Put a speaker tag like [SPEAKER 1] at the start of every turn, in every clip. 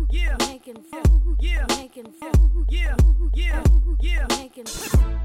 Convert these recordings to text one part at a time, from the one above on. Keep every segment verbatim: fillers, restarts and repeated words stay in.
[SPEAKER 1] yeah, making fun, yeah, making fun, yeah, yeah, yeah, making fun.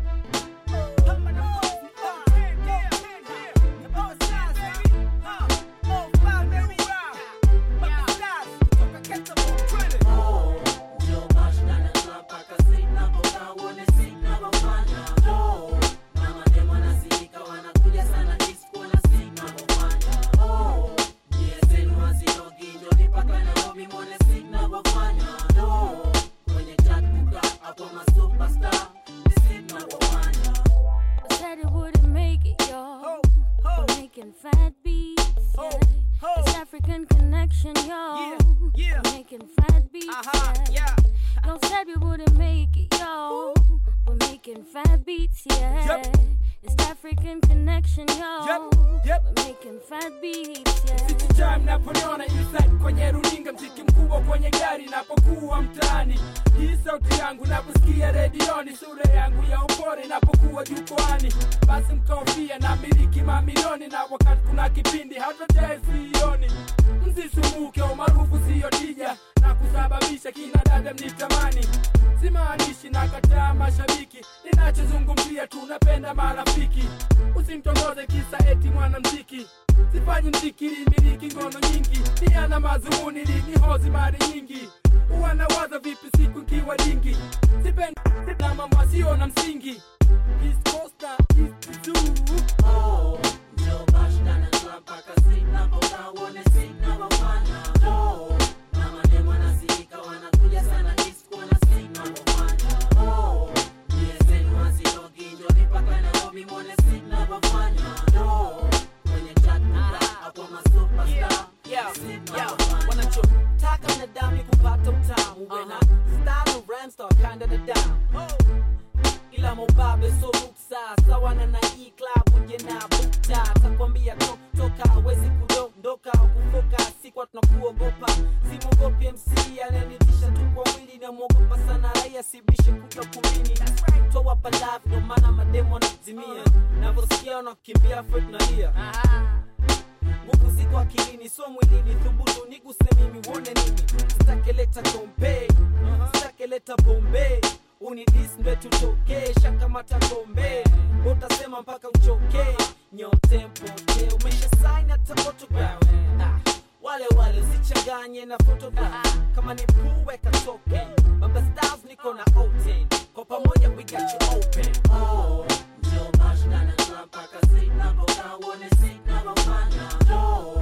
[SPEAKER 1] Fat beats, yeah. Oh, oh. It's African connection, yo. Yeah, yeah. Making fat beats, uh-huh, yeah. yeah. Yo said we wouldn't make it, yo. Ooh. We're making fat beats, yeah. Yep. It's African connection, yo. Yep, yep. We're making fat beats, yeah.
[SPEAKER 2] City time naponiona inside kwenye runinga, mziki mkubwa kwenye gari napokuwa mtaani. Hii sauti yangu naposikia redioni, sura yangu ya upore napokuwa jukwani. Basi mkofia na miliki mamilioni, na wakati kuna kipindi hata sioni. Msisumuke umaarufu siyo tija, na kusababisha kina dada mnitamani. Simaanishi nakataa mashabiki, ninachozungumzia tunapenda marafiki. Usimtongoze kisa eti mwanamuziki, sifanyi mziki ili miliki ngono nyingi. Nia na mazumuni lini hozi mari nyingi. Uwanawaza vipi siku kiwa dingi. Sipendi na mama sio na msingi. East Costa, East Zoo.
[SPEAKER 3] Oh, Joe Bashka na Trump akasi na boga wone sing na wafanya. Oh, mama demo na sika wanakuja sana East Costa sing na wafanya. Oh, yes and wazi dogi njoni paka na hobi mwone sing na wafanya. Oh, kwenye chat muda hapo ma superstar.
[SPEAKER 4] Yeah, yeah, wanacho taka na dami kupata utamu. When I style rhyme start kinda the down. Ila mobabe so ruksa sawana na hii club uje na bukta. Takwambia to, toka hawezi kudondoka kufoka sikwa tunakuogopa. Simogopi M C ananitisha tu kwa mwili, na mwogopa sana raia sibishe kuja kumini. Toa pa live ndo maana mademo wanazimia. Navosikia wanakimbia Fred na Lia. Nguvu ziko akilini so mwilini, thubutu niguse mimi uone nini. Sitakeleta kompe, sitakeleta bombe. Unidis mbe tutoke, shaka mata kombe. Utasema mpaka uchoke, nyote mpote. Umesha sign hata photograph, wale wale usichanganye na photograph. Kama ni pool weka toke, Baba Styles niko na O-ten. Kwa pamoja we got you open.
[SPEAKER 3] Oh, Joe Bashka na Trump akasi na boga wone sing na wafanya. Oh,